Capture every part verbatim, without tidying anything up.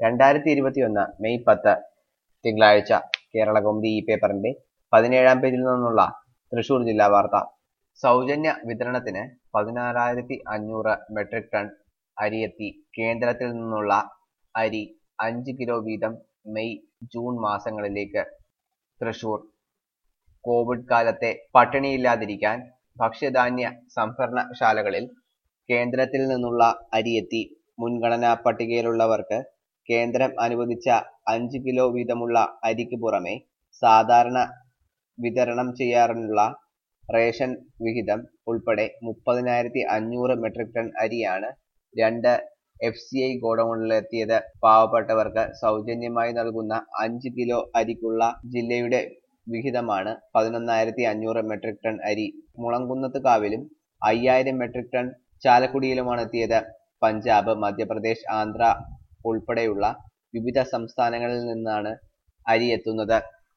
രണ്ടായിരത്തി ഇരുപത്തിയൊന്ന് മെയ് പത്ത് തിങ്കളാഴ്ച കേരളകൗമുദി ഈ പേപ്പറിന്റെ പതിനേഴാം പേജിൽ നിന്നുള്ള തൃശൂർ ജില്ലാ വാർത്ത. സൗജന്യ വിതരണത്തിന് പതിനാറായിരത്തി അഞ്ഞൂറ് മെട്രിക് ടൺ അരിയെത്തി. കേന്ദ്രത്തിൽ നിന്നുള്ള അരി അഞ്ച് കിലോ വീതം മെയ് ജൂൺ മാസങ്ങളിലേക്ക്. തൃശൂർ കോവിഡ് കാലത്തെ പട്ടിണിയില്ലാതിരിക്കാൻ ഭക്ഷ്യധാന്യ സംഭരണശാലകളിൽ കേന്ദ്രത്തിൽ നിന്നുള്ള അരിയെത്തി. മുൻഗണനാ പട്ടികയിലുള്ളവർക്ക് കേന്ദ്രം അനുവദിച്ച അഞ്ച് കിലോ വീതമുള്ള അരിക്ക് പുറമെ സാധാരണ വിതരണം ചെയ്യാറുള്ള റേഷൻ വിഹിതം ഉൾപ്പെടെ മുപ്പതിനായിരത്തി അഞ്ഞൂറ് മെട്രിക് ടൺ അരിയാണ് രണ്ട് എഫ് സി ഐ ഗോഡൌണിലെത്തിയത്. പാവപ്പെട്ടവർക്ക് സൗജന്യമായി നൽകുന്ന അഞ്ച് കിലോ അരിക്കുള്ള ജില്ലയുടെ വിഹിതമാണ് പതിനൊന്നായിരത്തി അഞ്ഞൂറ് മെട്രിക് ടൺ അരി. മുളങ്കുന്നത്തുകാവിലും അയ്യായിരം മെട്രിക് ടൺ ചാലക്കുടിയിലുമാണ് എത്തിയത്. പഞ്ചാബ്, മധ്യപ്രദേശ്, ആന്ധ്ര ഉൾപ്പെടെയുള്ള വിവിധ സംസ്ഥാനങ്ങളിൽ നിന്നാണ് അരി എത്തുന്നത്.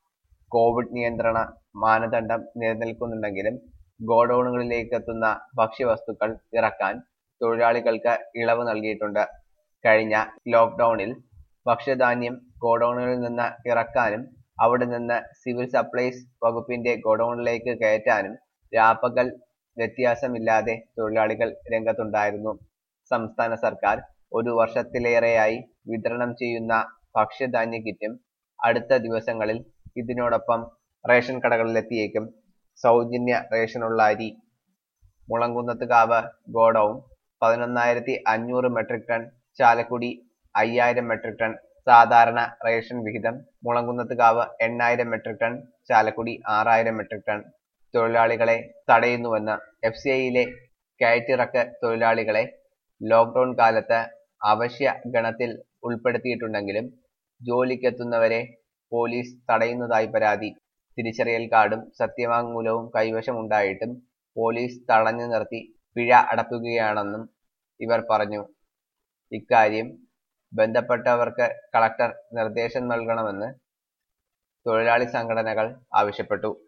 കോവിഡ് നിയന്ത്രണ മാനദണ്ഡം നിലനിൽക്കുന്നുണ്ടെങ്കിലും ഗോഡൌണുകളിലേക്കെത്തുന്ന ഭക്ഷ്യവസ്തുക്കൾ ഇറക്കാൻ തൊഴിലാളികൾക്ക് ഇളവ് നൽകിയിട്ടുണ്ട്. കഴിഞ്ഞ ലോക്ക്ഡൌണിൽ ഭക്ഷ്യധാന്യം ഗോഡൌണുകളിൽ നിന്ന് ഇറക്കാനും അവിടെ നിന്ന് സിവിൽ സപ്ലൈസ് വകുപ്പിന്റെ ഗോഡൌണിലേക്ക് കയറ്റാനും രാപ്പകൽ വ്യത്യാസമില്ലാതെ തൊഴിലാളികൾ രംഗത്തുണ്ടായിരുന്നു. സംസ്ഥാന സർക്കാർ ഒരു വർഷത്തിലേറെയായി വിതരണം ചെയ്യുന്ന ഭക്ഷ്യധാന്യ കിറ്റും അടുത്ത ദിവസങ്ങളിൽ ഇതിനോടൊപ്പം റേഷൻ കടകളിലെത്തിയേക്കും. സൗജന്യ റേഷനുള്ള അരി. മുളങ്കുന്നത്തുകാവ് ഗോഡൌൺ പതിനൊന്നായിരത്തി അഞ്ഞൂറ് മെട്രിക് ടൺ, ചാലക്കുടി അയ്യായിരം മെട്രിക് ടൺ. സാധാരണ റേഷൻ വിഹിതം മുളങ്കുന്നത്തുകാവ് എണ്ണായിരം മെട്രിക് ടൺ, ചാലക്കുടി ആറായിരം മെട്രിക് ടൺ. തൊഴിലാളികളെ തടയുന്നുവെന്ന്. എഫ് സി ഐയിലെ കയറ്റിറക്ക് തൊഴിലാളികളെ ലോക്ക്ഡൌൺ കാലത്ത് അവശ്യ ഗണത്തിൽ ഉൾപ്പെടുത്തിയിട്ടുണ്ടെങ്കിലും ജോലിക്കെത്തുന്നവരെ പോലീസ് തടയുന്നതായി പരാതി. തിരിച്ചറിയൽ കാർഡും സത്യവാങ്മൂലവും കൈവശമുണ്ടായിട്ടും പോലീസ് തടഞ്ഞു നിർത്തി പിഴ അടപ്പിക്കുകയാണെന്നും ഇവർ പറഞ്ഞു. ഇക്കാര്യം ബന്ധപ്പെട്ടവർക്ക് കളക്ടർ നിർദ്ദേശം നൽകണമെന്ന് തൊഴിലാളി സംഘടനകൾ ആവശ്യപ്പെട്ടു.